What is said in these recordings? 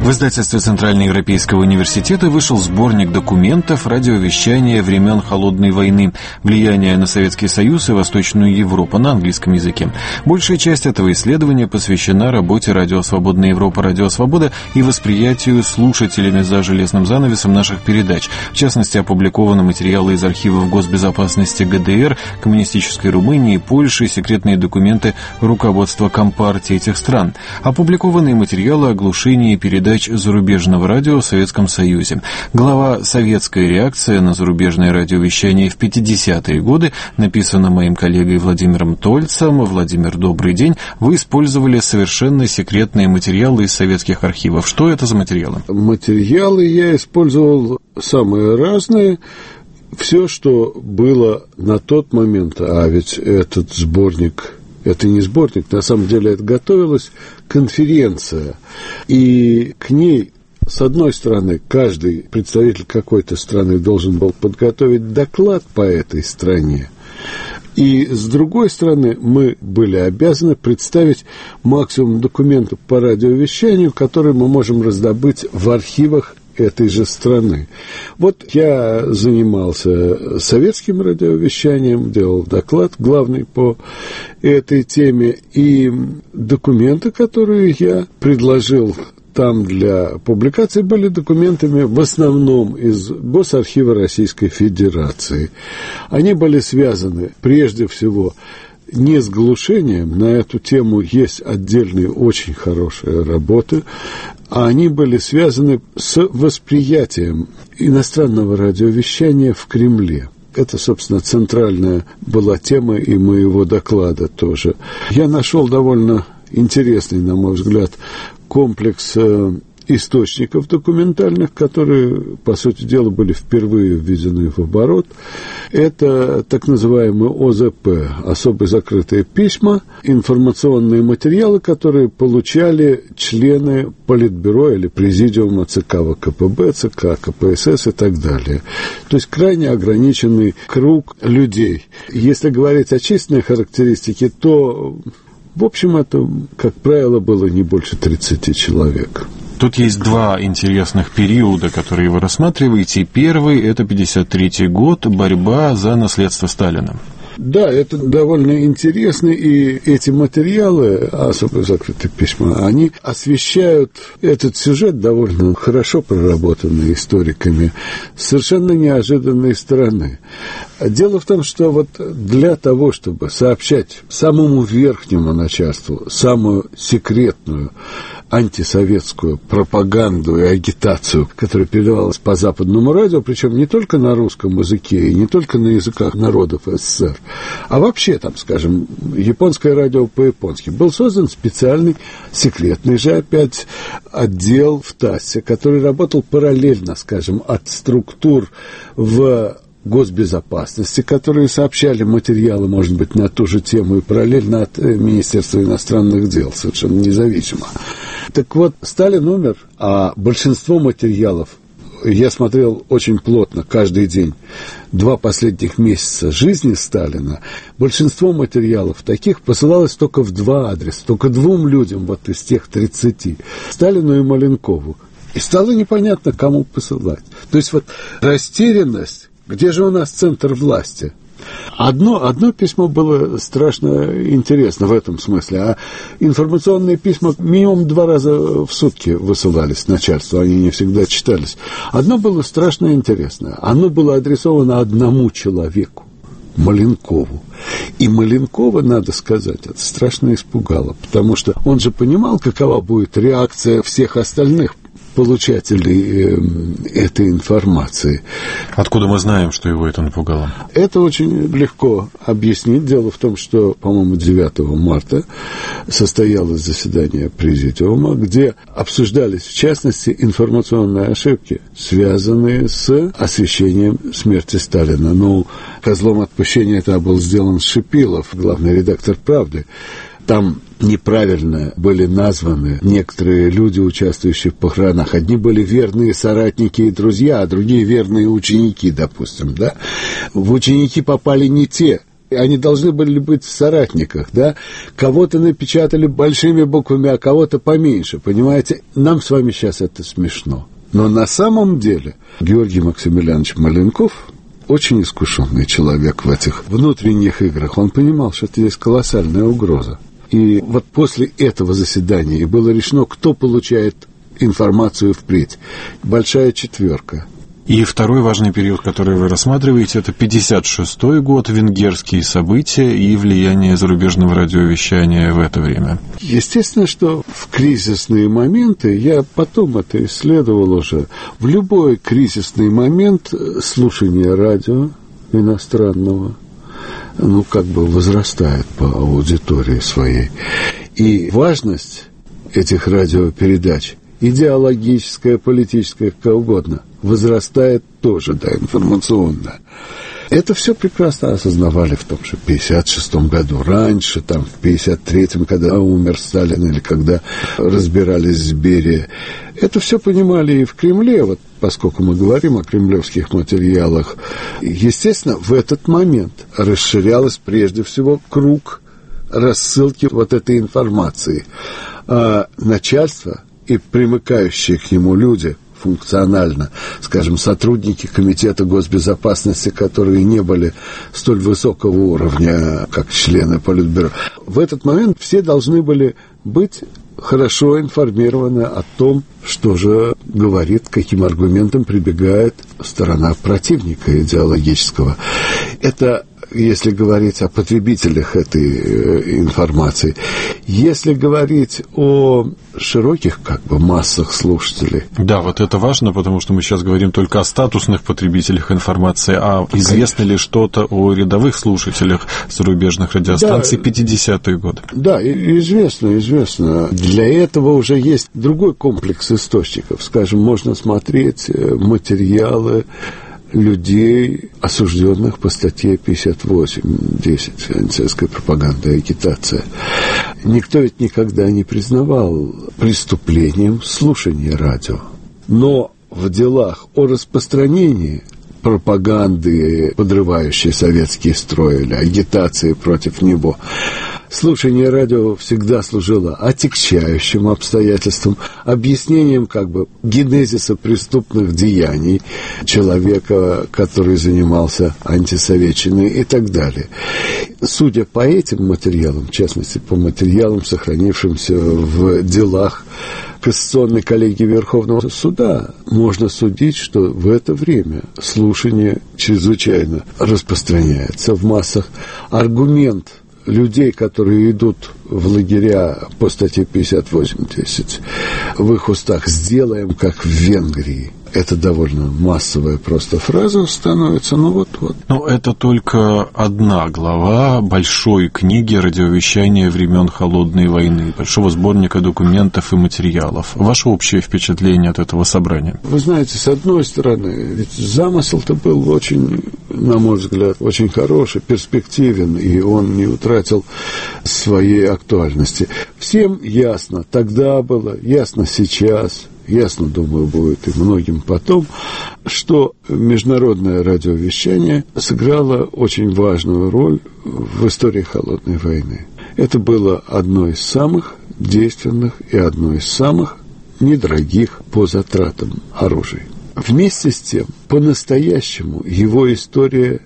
В издательстве Центральноевропейского университета вышел сборник документов радиовещания времен Холодной войны, влияние на Советский Союз и Восточную Европу на английском языке. Большая часть этого исследования посвящена работе «Радио Свободная Европа», «Радио Свобода» и восприятию слушателями за железным занавесом наших передач. В частности, опубликованы материалы из архивов госбезопасности ГДР, коммунистической Румынии, Польши, секретные документы руководства Компартии этих стран. Опубликованы материалы о глушении передач зарубежного радио в Советском Союзе. Глава «Советская реакция на зарубежное радиовещание в 50-е годы» написана моим коллегой Владимиром Тольцем. Владимир, добрый день. Вы использовали совершенно секретные материалы из советских архивов. Что это за материалы? Материалы я использовал самые разные. Все, что было на тот момент, а ведь этот сборник... Это не сборник, на самом деле это готовилась конференция. И к ней, с одной стороны, каждый представитель какой-то страны должен был подготовить доклад по этой стране. И, с другой стороны, мы были обязаны представить максимум документов по радиовещанию, которые мы можем раздобыть в архивах этой же страны. Вот я занимался советским радиовещанием, делал доклад главный по этой теме, и документы, которые я предложил там для публикации, были документами в основном из Госархива Российской Федерации. Они были связаны прежде всего не с глушением, на эту тему есть отдельные очень хорошие работы, а они были связаны с восприятием иностранного радиовещания в Кремле. Это, собственно, центральная была тема и моего доклада тоже. Я нашел довольно интересный, на мой взгляд, комплекс источников документальных, которые, по сути дела, были впервые введены в оборот. Это так называемые ОЗП, особо закрытые письма, информационные материалы, которые получали члены Политбюро или Президиума ЦК ВКПБ, ЦК КПСС и так далее. То есть крайне ограниченный круг людей. Если говорить о численной характеристике, то, в общем, это, как правило, было не больше 30 человек. Тут есть два интересных периода, которые вы рассматриваете. Первый – это 1953 год, борьба за наследство Сталина. Да, это довольно интересно, и эти материалы, особо закрытые письма, они освещают этот сюжет довольно хорошо проработанный историками с совершенно неожиданной стороны. Дело в том, что вот для того, чтобы сообщать самому верхнему начальству самую секретную антисоветскую пропаганду и агитацию, которая передавалась по западному радио, причем не только на русском языке и не только на языках народов СССР, а вообще, там, скажем, японское радио по-японски, был создан специальный, секретный же опять, отдел в ТАССе, который работал параллельно, скажем, от структур в госбезопасности, которые сообщали материалы, может быть, на ту же тему и параллельно от Министерства иностранных дел, совершенно независимо. Так вот, Сталин умер, а большинство материалов я смотрел очень плотно каждый день. 2 последних месяца жизни Сталина, большинство материалов таких посылалось только в 2 адреса, только 2 людям вот из тех 30, Сталину и Маленкову. И стало непонятно, кому посылать. То есть вот растерянность. Где же у нас центр власти? Одно письмо было страшно интересно в этом смысле, а информационные письма минимум 2 раза в сутки высылались начальству, они не всегда читались. Одно было страшно интересно, оно было адресовано одному человеку, Маленкову. И Маленкова, надо сказать, это страшно испугало, потому что он же понимал, какова будет реакция всех остальных получателей этой информации. Откуда мы знаем, что его это напугало? Это очень легко объяснить. Дело в том, что, по-моему, 9 марта состоялось заседание Президиума, где обсуждались, в частности, информационные ошибки, связанные с освещением смерти Сталина. Ну, козлом отпущения это был сделан Шипилов, главный редактор «Правды». Там неправильно были названы некоторые люди, участвующие в похоронах. Одни были верные соратники и друзья, а другие верные ученики, допустим, да. В ученики попали не те, Они должны были быть в соратниках, да? Кого-то напечатали большими буквами, а кого-то поменьше, понимаете? Нам с вами сейчас это смешно. Но на самом деле Георгий Максимилианович Маленков очень искушенный человек в этих внутренних играх. Он понимал, что это есть колоссальная угроза. И вот после этого заседания и было решено, кто получает информацию впредь. Большая четверка. И второй важный период, который вы рассматриваете, это 56-й год, венгерские события и влияние зарубежного радиовещания в это время. Естественно, что в кризисные моменты, я потом это исследовал уже, в любой кризисный момент слушание радио иностранного, возрастает по аудитории своей. И важность этих радиопередач, идеологическая, политическая, как угодно, возрастает тоже, информационно. Это все прекрасно осознавали в том же 56-м году. Раньше, в 53-м, когда умер Сталин, или когда разбирались с Берией. Это все понимали и в Кремле, поскольку мы говорим о кремлевских материалах. Естественно, в этот момент расширялось прежде всего круг рассылки этой информации. А начальство и примыкающие к нему люди функционально, скажем, сотрудники Комитета госбезопасности, которые не были столь высокого уровня, как члены Политбюро, в этот момент все должны были быть хорошо информированы о том, что же говорит, к каким аргументам прибегает сторона противника идеологического. Это если говорить о потребителях этой информации. Если говорить о широких массах слушателей. Да, это важно, потому что мы сейчас говорим только о статусных потребителях информации, а известно ли что-то о рядовых слушателях зарубежных радиостанций 50-е годы? Да, известно. Для этого уже есть другой комплекс источников. Скажем, можно смотреть материалы людей, осужденных по статье 58.10 антисоветская пропаганда и агитация. Никто ведь никогда не признавал преступлением слушание радио. Но в делах о распространении пропаганды, подрывающей советский строй, или агитации против него, слушание радио всегда служило отягчающим обстоятельством, объяснением генезиса преступных деяний человека, который занимался антисоветчиной и так далее. Судя по этим материалам, в частности, по материалам, сохранившимся в делах Кассационной коллегии Верховного суда, можно судить, что в это время слушание чрезвычайно распространяется в массах. Аргумент людей, которые идут в лагеря по статье 58.10, в их устах «сделаем, как в Венгрии». Это довольно массовая просто фраза становится, Но это только одна глава большой книги радиовещания времен Холодной войны, большого сборника документов и материалов. Ваше общее впечатление от этого собрания? Вы знаете, с одной стороны, ведь замысел-то был очень, на мой взгляд, очень хороший, перспективен, и он не утратил своей актуальности. Всем ясно, тогда было, ясно сейчас, ясно, думаю, будет и многим потом, что международное радиовещание сыграло очень важную роль в истории Холодной войны. Это было одно из самых действенных и одно из самых недорогих по затратам оружий. Вместе с тем, по-настоящему его история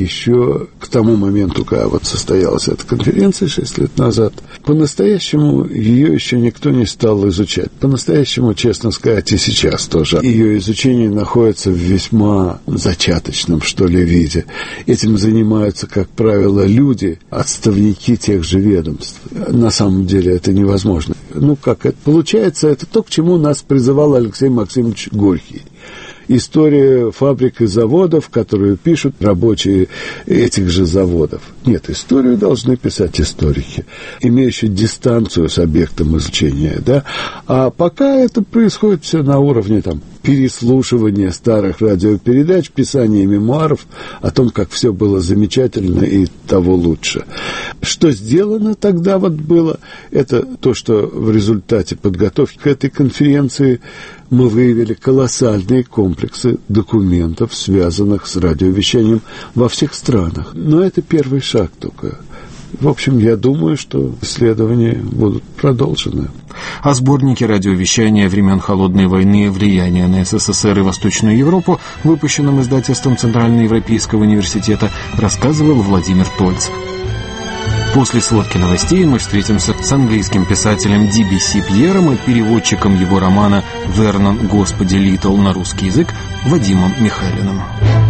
еще к тому моменту, когда состоялась эта конференция 6 лет назад, по-настоящему ее еще никто не стал изучать. По-настоящему, честно сказать, и сейчас тоже. Ее изучение находится в весьма зачаточном, виде. Этим занимаются, как правило, люди, отставники тех же ведомств. На самом деле это невозможно. Как это получается? Это то, к чему нас призывал Алексей Максимович Горький. История фабрик и заводов, которую пишут рабочие этих же заводов. Нет, историю должны писать историки, имеющие дистанцию с объектом изучения, А пока это происходит все на уровне переслушивания старых радиопередач, писания мемуаров о том, как все было замечательно и того лучше. Что сделано тогда вот было, это то, что в результате подготовки к этой конференции мы выявили колоссальные комплексы документов, связанных с радиовещанием во всех странах. Но это первый шаг только. В общем, я думаю, что исследования будут продолжены. О сборнике радиовещания времен Холодной войны «Влияние на СССР и Восточную Европу», выпущенном издательством Центральноевропейского университета, рассказывал Владимир Тольцев. После сводки новостей мы встретимся с английским писателем Д.Б.С. Пьером и переводчиком его романа «Вернон, Господи, Литл» на русский язык Вадимом Михайлиным.